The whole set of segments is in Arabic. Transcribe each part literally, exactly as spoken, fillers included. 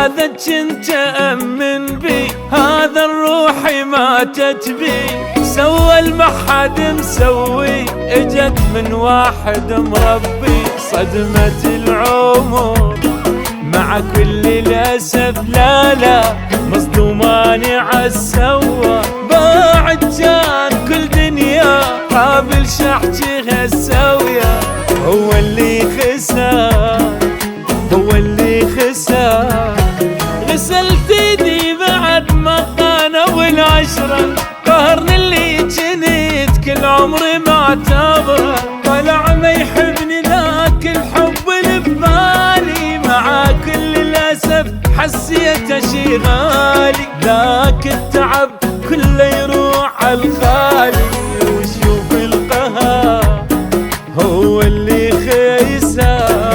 هذا كنت أأمن بي، هذا الروح ماتت بي، سوى المحد مسوي، اجت من واحد مربي. صدمة العمر مع كل الأسف، لا لا مصدوماني عالسوا، باعت كان كل دنيا قابل شحجيها السوية. هو اللي خسر، هو اللي خسر، غسلت ايدي بعد ما خانوا العشرة، قهرني اللي جنيت كل عمري معتبره، طلع ما يحبني ذاك الحب اللي ببالي، مع كل الأسف حسيته شي غالي، ذاك التعب كله يروح عالخالي، وشوف القهر هو اللي خيسر.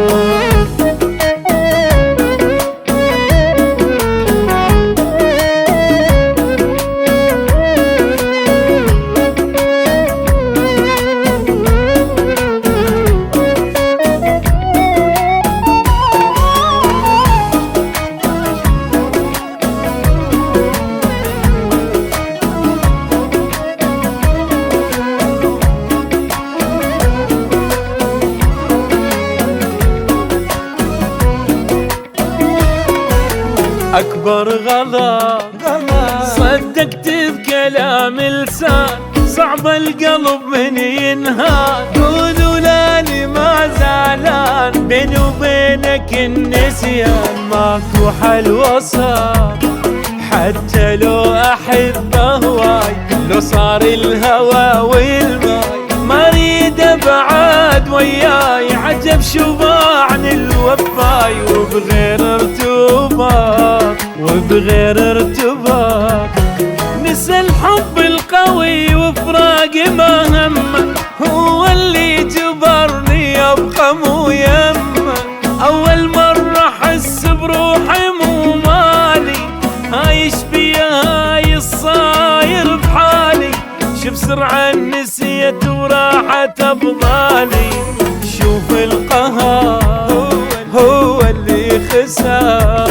أكبر غلط صدقت بكلام لسان، صعب القلب من ينهار، قولوا لاني ما زعلان، بيني وبينك النسيان ماكو حل وسط، حتى لو أحب هواي، لو صار الهوى والماي، ما اريد ابعد وياي، عجب شو باعني الوفاي، وبغير ارتباط وبغير ارتباط، نسى الحب القوي وفراقي ما همه، هو اللي جبرني ابقى مو يمه، اول مرة احس بروحي مو مالي، عايش بيا هاي الصاير بحالي، شو بسرعة نسيت وراحت أبضالي، شوف القهر هو اللي خسر.